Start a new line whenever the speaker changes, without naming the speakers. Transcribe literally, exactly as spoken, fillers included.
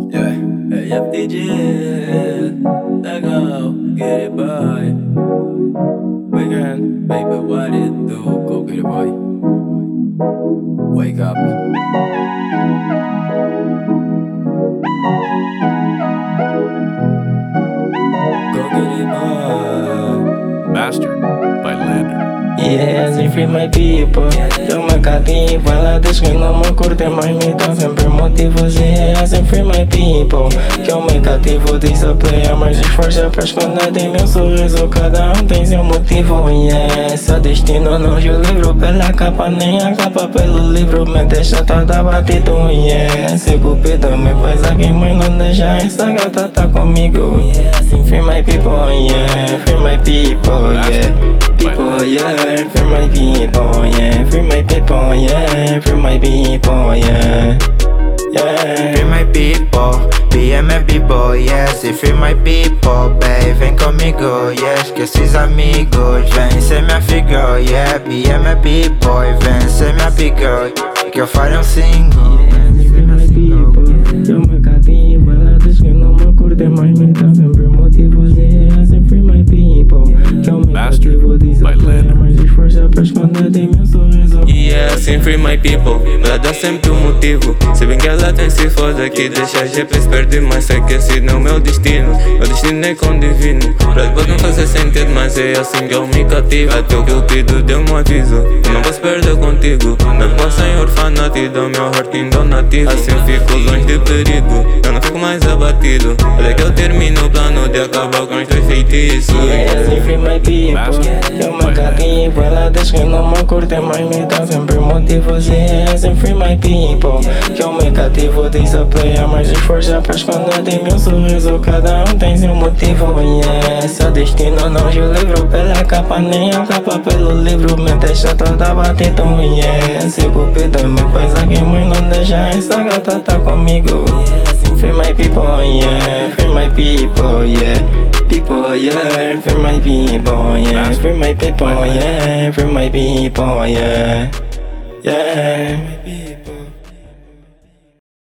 Yeah, hey, F D G, let go, get it, boy. Weekend, baby, what it do? Go get it, boy. Wake up. Go get it, boy.
Mastered by Lander.
Yes, and free my people. Eu me catinho, ela diz que não me curte, mas me dá sempre motivos. Yes, and free my people. Que eu me cativo, desapeia, mas esforça pra esconder de meu sorriso. Cada um tem seu motivo. Yes, seu destino não julga o livro pela capa, nem a capa pelo livro. Me deixa toda batido. Yes, e cupido me faz aqui, mas não deixa essa gata tá comigo. Yes, and free my people. Yeah, free my people. Yeah. People, yeah, free my people, yeah, free my people, yeah, free my people, yeah, yeah.
Free my people, B M é B-boy, yes, e free my people, babe, vem comigo, yes, que esses amigos, vem ser minha figura, yeah, B M é B-boy, vem ser minha figura, que eu farei um single.
Free my people, eu me catinho, ela diz que não me curte, mas me dá sempre motivos, yes, e free my people, que eu me cativo, desapeia, mas esforça pra esconder de meu sorriso.
Yeah, assim free my people, ela dá sempre um motivo. Se bem que ela tem se foda que deixa a G P se perder, mas sei que esse não é meu destino. Meu destino é com o divino. Pra depois não fazer sentido, mas é assim que eu me cativo. Até o que eu pido deu um aviso, eu não posso perder contigo. Não posso em orfanato e dou meu heart donativo. Assim eu fico longe de perigo, eu não fico mais abatido. Olha que eu termino o plano de acabar com os dois feitiços.
Yeah, assim free my people, eu me catinho, ela diz que não me curte, mas me dá sempre motivos. Yeah, assim free my people, que eu me cativo, desapeia, mas esforça pra esconder de meu sorriso. Cada um tem seu motivo. Yeah, seu destino não julga o livro pela capa, nem a capa pelo livro. Me deixa toda batida. Yeah, se cupido me faz aqui, mas não deixa essa gata tá comigo. Yeah, assim free my people, yeah, free my people, yeah. People, yeah, free my people, yeah, free my people, yeah, free my people, yeah, yeah.